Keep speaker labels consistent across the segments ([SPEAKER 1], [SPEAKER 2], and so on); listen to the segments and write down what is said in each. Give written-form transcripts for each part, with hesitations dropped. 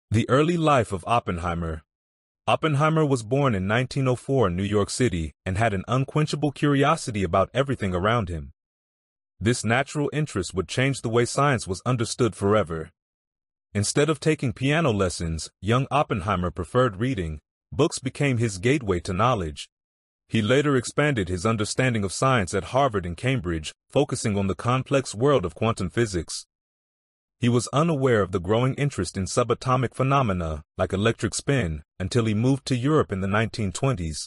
[SPEAKER 1] The early life of Oppenheimer. Oppenheimer was born in 1904 in New York City and had an unquenchable curiosity about everything around him. This natural interest would change the way science was understood forever. Instead of taking piano lessons, young Oppenheimer preferred reading. Books became his gateway to knowledge. He later expanded his understanding of science at Harvard and Cambridge, focusing on the complex world of quantum physics. He was unaware of the growing interest in subatomic phenomena, like electric spin, until he moved to Europe in the 1920s.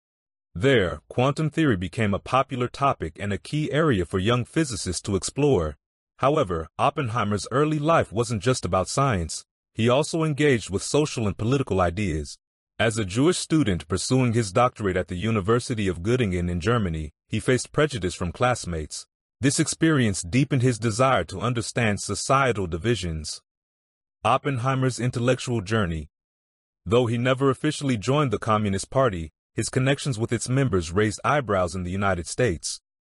[SPEAKER 1] There, quantum theory became a popular topic and a key area for young physicists to explore. However, Oppenheimer's early life wasn't just about science. He also engaged with social and political ideas. As a Jewish student pursuing his doctorate at the University of Göttingen in Germany, he faced prejudice from classmates. This experience deepened his desire to understand societal divisions. Oppenheimer's intellectual journey. Though he never officially joined the Communist Party, his connections with its members raised eyebrows in the United States.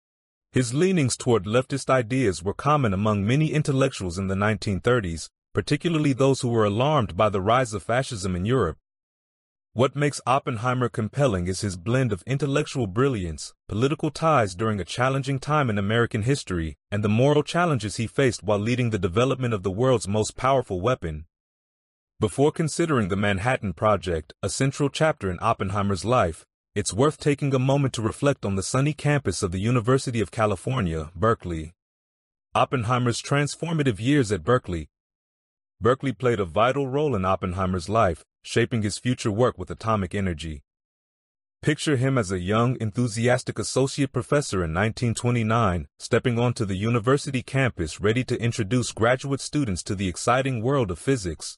[SPEAKER 1] His leanings toward leftist ideas were common among many intellectuals in the 1930s, particularly those who were alarmed by the rise of fascism in Europe. What makes Oppenheimer compelling is his blend of intellectual brilliance, political ties during a challenging time in American history, and the moral challenges he faced while leading the development of the world's most powerful weapon. Before considering the Manhattan Project, a central chapter in Oppenheimer's life, it's worth taking a moment to reflect on the sunny campus of the University of California, Berkeley. Oppenheimer's transformative years at Berkeley. Berkeley played a vital role in Oppenheimer's life, shaping his future work with atomic energy. Picture him as a young, enthusiastic associate professor in 1929, stepping onto the university campus ready to introduce graduate students to the exciting world of physics.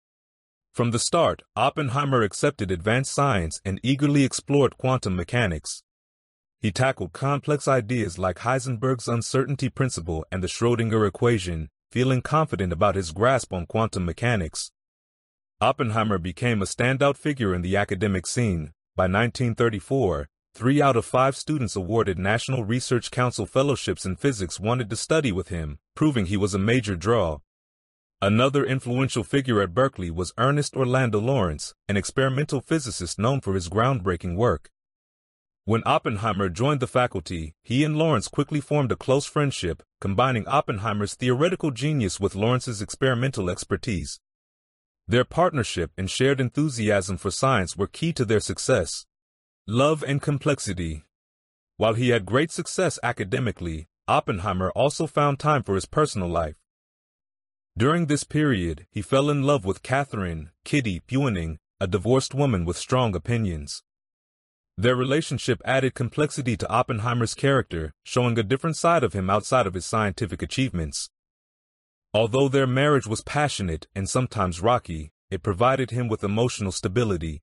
[SPEAKER 1] From the start, Oppenheimer accepted advanced science and eagerly explored quantum mechanics. He tackled complex ideas like Heisenberg's uncertainty principle and the Schrödinger equation, feeling confident about his grasp on quantum mechanics. Oppenheimer became a standout figure in the academic scene. By 1934, 3 out of 5 students awarded National Research Council fellowships in physics wanted to study with him, proving he was a major draw. Another influential figure at Berkeley was Ernest Orlando Lawrence, an experimental physicist known for his groundbreaking work. When Oppenheimer joined the faculty, he and Lawrence quickly formed a close friendship, combining Oppenheimer's theoretical genius with Lawrence's experimental expertise. Their partnership and shared enthusiasm for science were key to their success. Love and complexity. While he had great success academically, Oppenheimer also found time for his personal life. During this period, he fell in love with Catherine Kitty Buening, a divorced woman with strong opinions. Their relationship added complexity to Oppenheimer's character, showing a different side of him outside of his scientific achievements. Although their marriage was passionate and sometimes rocky, it provided him with emotional stability.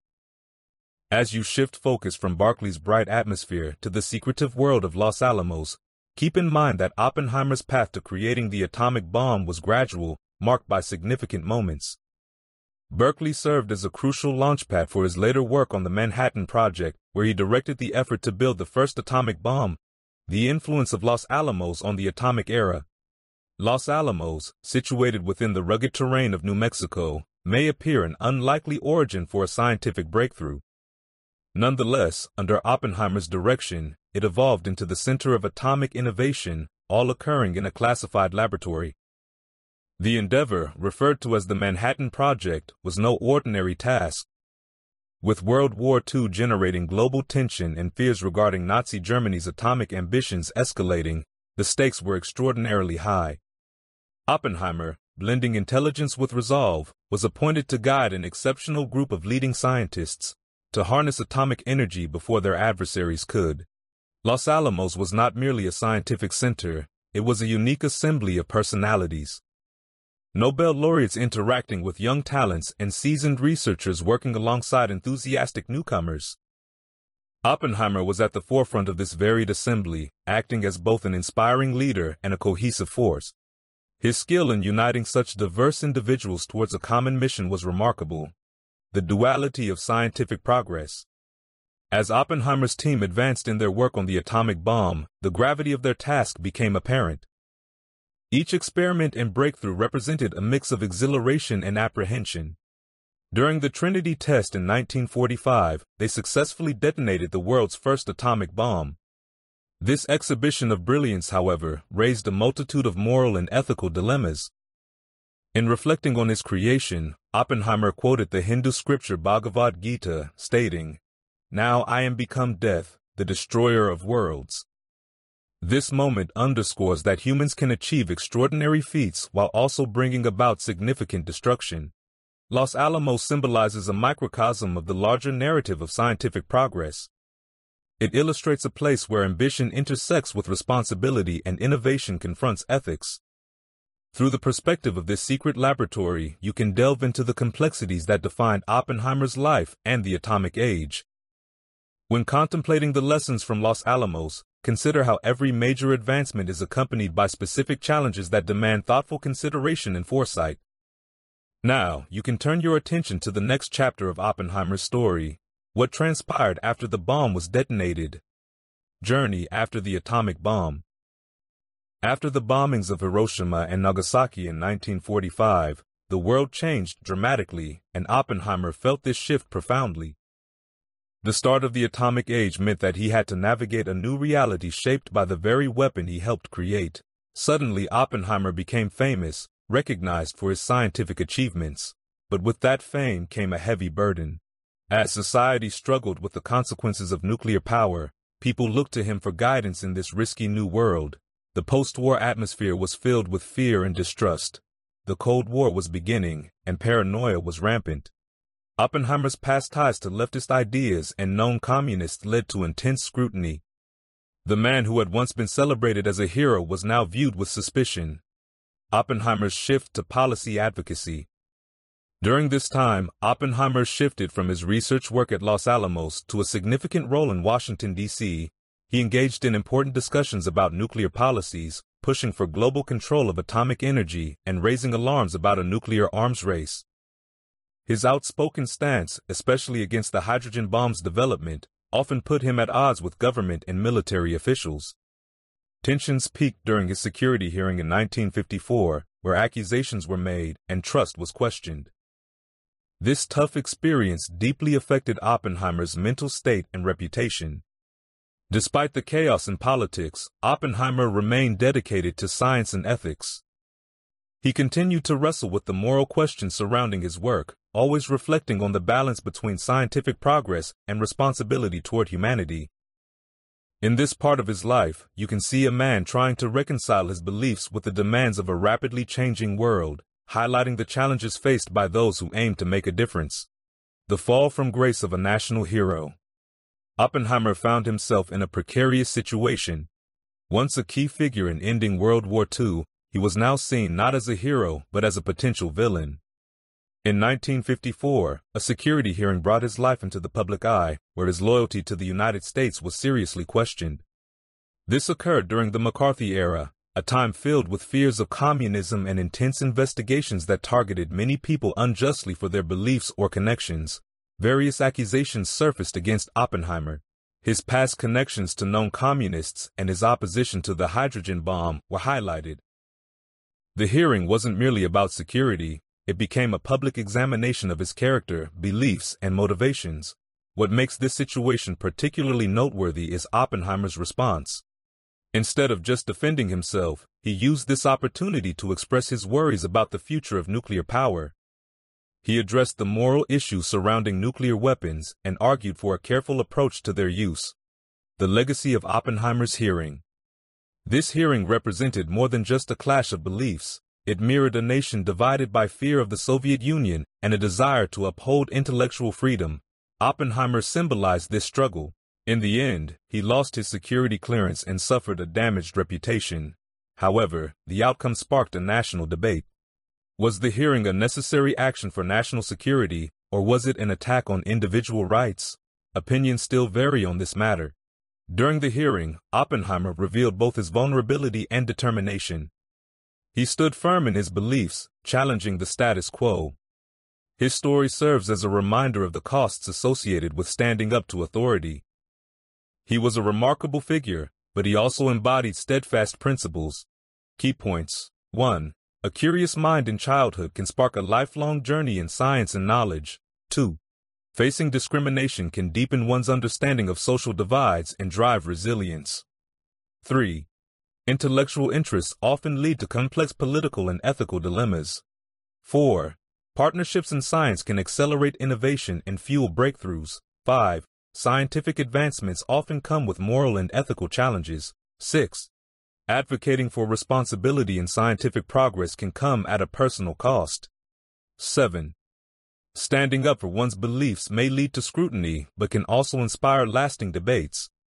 [SPEAKER 1] As you shift focus from Berkeley's bright atmosphere to the secretive world of Los Alamos, keep in mind that Oppenheimer's path to creating the atomic bomb was gradual, marked by significant moments. Berkeley served as a crucial launchpad for his later work on the Manhattan Project, where he directed the effort to build the first atomic bomb. The influence of Los Alamos on the atomic era. Los Alamos, situated within the rugged terrain of New Mexico, may appear an unlikely origin for a scientific breakthrough. Nonetheless, under Oppenheimer's direction, it evolved into the center of atomic innovation, all occurring in a classified laboratory. The endeavor, referred to as the Manhattan Project, was no ordinary task. With World War II generating global tension and fears regarding Nazi Germany's atomic ambitions escalating, the stakes were extraordinarily high. Oppenheimer, blending intelligence with resolve, was appointed to guide an exceptional group of leading scientists to harness atomic energy before their adversaries could. Los Alamos was not merely a scientific center, it was a unique assembly of personalities. Nobel laureates interacting with young talents and seasoned researchers working alongside enthusiastic newcomers. Oppenheimer was at the forefront of this varied assembly, acting as both an inspiring leader and a cohesive force. His skill in uniting such diverse individuals towards a common mission was remarkable. The duality of scientific progress. As Oppenheimer's team advanced in their work on the atomic bomb, the gravity of their task became apparent. Each experiment and breakthrough represented a mix of exhilaration and apprehension. During the Trinity test in 1945, they successfully detonated the world's first atomic bomb. This exhibition of brilliance, however, raised a multitude of moral and ethical dilemmas. In reflecting on his creation, Oppenheimer quoted the Hindu scripture Bhagavad Gita, stating, "Now I am become death, the destroyer of worlds." This moment underscores that humans can achieve extraordinary feats while also bringing about significant destruction. Los Alamos symbolizes a microcosm of the larger narrative of scientific progress. It illustrates a place where ambition intersects with responsibility and innovation confronts ethics. Through the perspective of this secret laboratory, you can delve into the complexities that defined Oppenheimer's life and the atomic age. When contemplating the lessons from Los Alamos, consider how every major advancement is accompanied by specific challenges that demand thoughtful consideration and foresight. Now, you can turn your attention to the next chapter of Oppenheimer's story: what transpired after the bomb was detonated. Journey after the atomic bomb. After the bombings of Hiroshima and Nagasaki in 1945, the world changed dramatically, and Oppenheimer felt this shift profoundly. The start of the atomic age meant that he had to navigate a new reality shaped by the very weapon he helped create. Suddenly, Oppenheimer became famous, recognized for his scientific achievements. But with that fame came a heavy burden. As society struggled with the consequences of nuclear power, people looked to him for guidance in this risky new world. The post-war atmosphere was filled with fear and distrust. The Cold War was beginning, and paranoia was rampant. Oppenheimer's past ties to leftist ideas and known communists led to intense scrutiny. The man who had once been celebrated as a hero was now viewed with suspicion. Oppenheimer's shift to policy advocacy. During this time, Oppenheimer shifted from his research work at Los Alamos to a significant role in Washington, D.C. He engaged in important discussions about nuclear policies, pushing for global control of atomic energy and raising alarms about a nuclear arms race. His outspoken stance, especially against the hydrogen bomb's development, often put him at odds with government and military officials. Tensions peaked during his security hearing in 1954, where accusations were made and trust was questioned. This tough experience deeply affected Oppenheimer's mental state and reputation. Despite the chaos in politics, Oppenheimer remained dedicated to science and ethics. He continued to wrestle with the moral questions surrounding his work, always reflecting on the balance between scientific progress and responsibility toward humanity. In this part of his life, you can see a man trying to reconcile his beliefs with the demands of a rapidly changing world, highlighting the challenges faced by those who aim to make a difference. The fall from grace of a national hero. Oppenheimer found himself in a precarious situation. Once a key figure in ending World War II, he was now seen not as a hero but as a potential villain. In 1954, a security hearing brought his life into the public eye, where his loyalty to the United States was seriously questioned. This occurred during the McCarthy era, a time filled with fears of communism and intense investigations that targeted many people unjustly for their beliefs or connections. Various accusations surfaced against Oppenheimer. His past connections to known communists and his opposition to the hydrogen bomb were highlighted. The hearing wasn't merely about security. It became a public examination of his character, beliefs, and motivations. What makes this situation particularly noteworthy is Oppenheimer's response. Instead of just defending himself, he used this opportunity to express his worries about the future of nuclear power. He addressed the moral issues surrounding nuclear weapons and argued for a careful approach to their use. The legacy of Oppenheimer's hearing. This hearing represented more than just a clash of beliefs. It mirrored a nation divided by fear of the Soviet Union and a desire to uphold intellectual freedom. Oppenheimer symbolized this struggle. In the end, he lost his security clearance and suffered a damaged reputation. However, the outcome sparked a national debate. Was the hearing a necessary action for national security, or was it an attack on individual rights? Opinions still vary on this matter. During the hearing, Oppenheimer revealed both his vulnerability and determination. He stood firm in his beliefs, challenging the status quo. His story serves as a reminder of the costs associated with standing up to authority. He was a remarkable figure, but he also embodied steadfast principles. Key points. 1. A curious mind in childhood can spark a lifelong journey in science and knowledge. 2. Facing discrimination can deepen one's understanding of social divides and drive resilience. 3. Intellectual interests often lead to complex political and ethical dilemmas. 4. Partnerships in science can accelerate innovation and fuel breakthroughs. 5. Scientific advancements often come with moral and ethical challenges. 6. Advocating for responsibility in scientific progress can come at a personal cost. 7. Standing up for one's beliefs may lead to scrutiny but can also inspire lasting debates.